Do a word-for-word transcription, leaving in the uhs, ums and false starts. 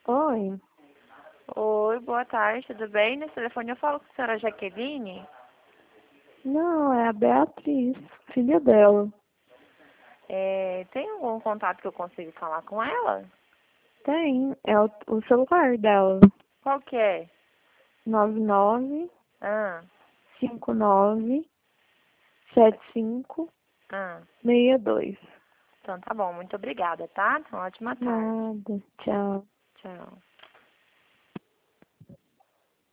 Oi. Oi, boa tarde, tudo bem? Nesse telefone eu falo com a senhora Jaqueline. Não, é a Beatriz, filha dela. É, tem algum contato que eu consiga falar com ela? Tem, é o, o celular dela. Qual que é? nove nove Ah, cinco nove sete cinco ah. seis dois. Então tá bom, muito obrigada, tá? Uma ótima tarde. Nada, tchau. Tchau.